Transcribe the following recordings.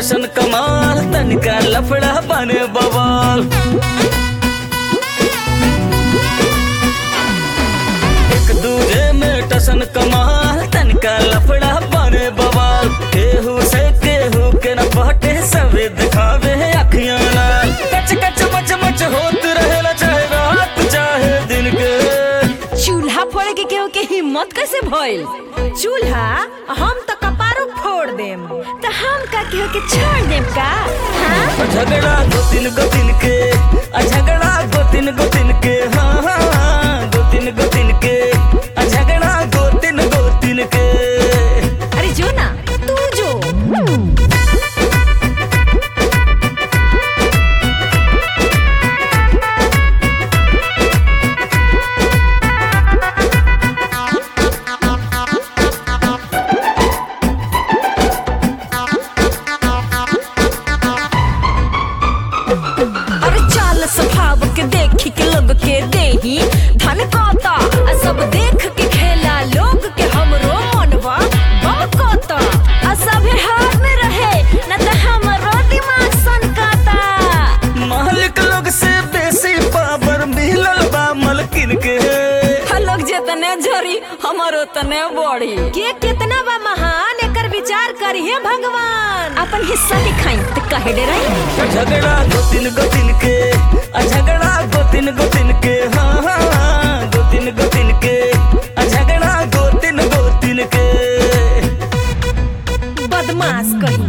टसन कमाल तनिका लफड़ा बने बवाल। एक दूजे में टसन कमाल तनिका लफड़ा बने बवाल। केहू से केहू के न पटे सबे दिखावे अखियां लाल। कच कच मच मच होत रहेला चाहे रात चाहे दिन के। चूल्हा फोड़े के केहू के हिम्मत कैसे भइल? चूल्हा हम तो कपारो फोड़ देम, तो हम का केहू के छोड़ देम का? हाँ? झगड़ा गोतिन गोतिन के, झगड़ा गोतिन गोतिन के, हाँ हाँ गोतिन गोतिन के, झगड़ा गोतिन गोतिन के। अरे जो ना तू जो। स्वभाव के देखी के लोग के देही धन कोता, सब देख के खेला लोग के हमरो मनवा बमकोता। सभे हाथ में रहे न त हमरो दिमाग सनकाता। मालिक लोग से बेसी पावर मिलल बा मलकिन के। लोग जितने झरी हमरो तने बढ़ी। के कितना बा महान एकर विचार करिए भगवान। अपन हिस्सा दिखाई त कहे डे रही। झगड़ा गोतिन गोतिन के, झगड़ा गोतिन गोतिन के, हाँ हाँ गोतिन गोतिन के, झगड़ा गोतिन गोतिन के। बदमाश कहीं।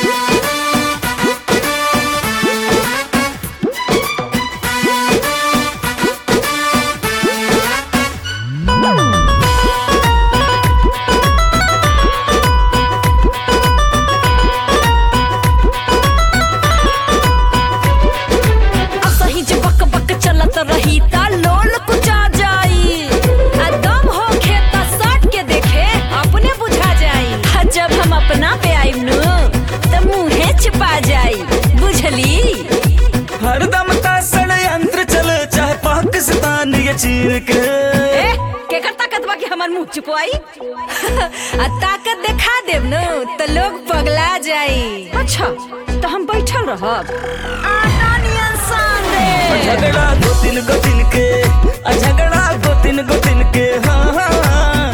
रही ता लोल कुचा जाई। दम हो खेता सट के देखे अपने बुझा जाई। जब हम अपना पे आइब नु त मुंहे छिपा जाई, बुझली? हरदम का षड्यंत्र चले चाहे पाकिस्तान या चीन के। केकर ताकत बा कि हमर मुंह छुपवाई? ताकत दिखा देब नु त लोग पगला जाई। अच्छा तो हम बैठल रहब। झगड़ा गोतिन गोतिन के, झगड़ा गोतिन गोतिन के, हाँ हाँ